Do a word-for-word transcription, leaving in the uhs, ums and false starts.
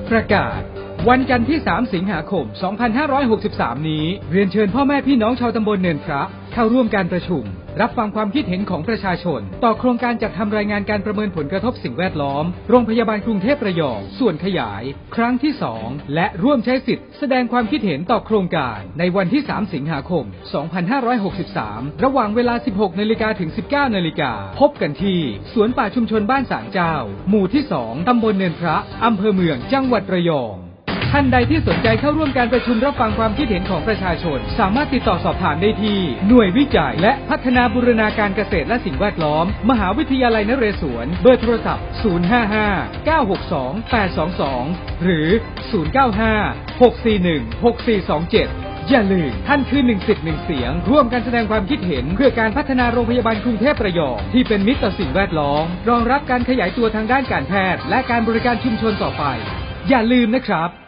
ประกาศวันจันทร์ที่สามสิงหาคมสองพันห้าร้อยหกสิบสามนี้เรียนเชิญพ่อแม่พี่น้องชาวตำบลเนินพระเข้าร่วมการประชุมรับฟังความคิดเห็นของประชาชนต่อโครงการจัดทำรายงานการประเมินผลกระทบสิ่งแวดล้อมโรงพยาบาลกรุงเทพระยองส่วนขยายครั้งที่สองและร่วมใช้สิทธิ์แสดงความคิดเห็นต่อโครงการในวันที่สามสิงหาคมสองพันห้าร้อยหกสิบสามระหว่างเวลา สิบหกนาฬิกา ถึง สิบเก้านาฬิกาพบกันที่สวนป่าชุมชนบ้านศาลเจ้าหมู่ที่สองตำบลเนินพระอำเภอเมืองจังหวัดระยองท่านใดที่สนใจเข้าร่วมการประชุมรับฟังความคิดเห็นของประชาชนสามารถติดต่อสอบถามได้ที่หน่วยวิจัยและพัฒนาบูรณาการเกษตรและสิ่งแวดล้อมมหาวิทยาลัยนเรศวรเบอร์โทรศัพท์ศูนย์ ห้า ห้า เก้า หก สอง แปด สอง สองหรือศูนย์ เก้า ห้า หก สี่ หนึ่ง หก สี่ สอง เจ็ดอย่าลืมท่านคือหนึ่งสิทธิ์หนึ่งเสียงร่วมกันแสดงความคิดเห็นเพื่อการพัฒนาโรงพยาบาลกรุงเทพระยองที่เป็นมิตรต่อสิ่งแวดล้อมรองรับการขยายตัวทางด้านการแพทย์และการบริการชุมชนต่อไปอย่าลืมนะครับ